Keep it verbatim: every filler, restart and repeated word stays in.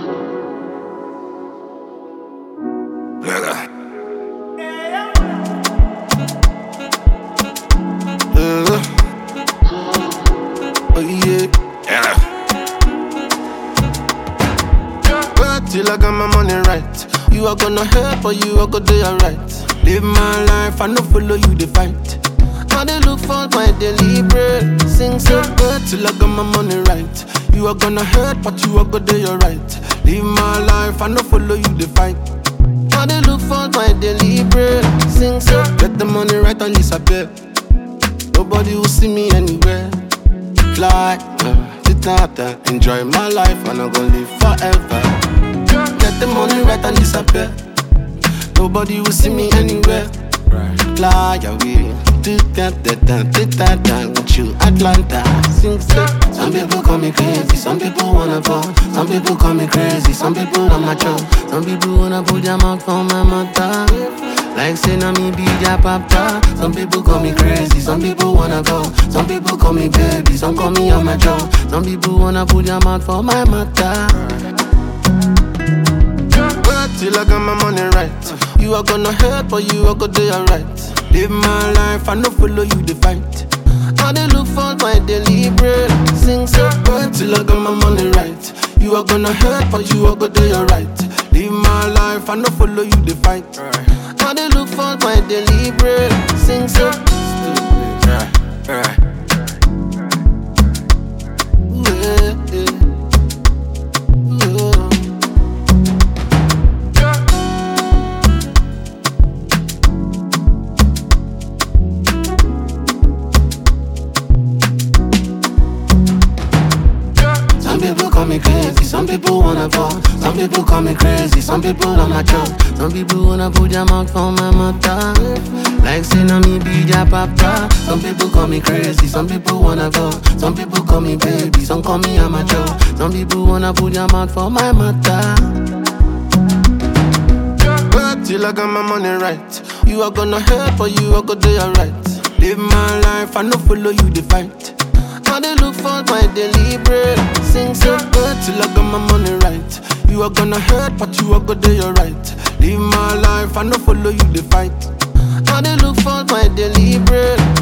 Uh, oh yeah, yeah. Work till I got my money right. You are gonna help or you are gonna do alright. Live my life, I no follow you the fight. I dey look for my daily bread. Sing so good till I got my money right. You are gonna hurt, but you are gonna do alright. Live my life, I no follow you the fight. I dey look for my daily bread. Sing so, get the money right, at least I bet. Nobody will see me anywhere. Fly, uh, to Tata, enjoy my life, and I'm gonna live forever. Get the money right, at least I bet. Nobody will see me anywhere. Fly away, to Tata, to Tata, with you, Atlanta. Sing so. Some people call me crazy, some people wanna fall. Some people call me crazy, some people on my job. Some people wanna put their mouth on my mother. Like say na me be their papa. Some people call me crazy, some people wanna go. Some people call me baby, some call me on my job. Some people wanna put their mouth for my mother. Work till I got my money right. You are gonna help or you are gonna do alright. Live my life, I no follow you the fight. I dey look for my daily bread. Sing so good till I got my money right. You are gonna help or you are gonna do alright. Live my life, I no follow you the fight. I dey look for my daily bread. Sing so stupid. Yeah, yeah. Some people call me crazy, some people wanna fall. Some people call me crazy, some people on my job. Some people wanna put their mouth for my mother. Like say na me be their papa. Some people call me crazy, some people wanna go. Some people call me baby, some call me amateur. Some people wanna put their mouth for my mother. Work till I got my money right. You are gonna help or you are gonna do alright. Live my life, I no follow you the fight. I dey look for my daily bread. Sing so good till I got my money right. You are gonna hurt, but you are gonna do alright. Live my life, I no follow you the fight. I dey look for my daily bread.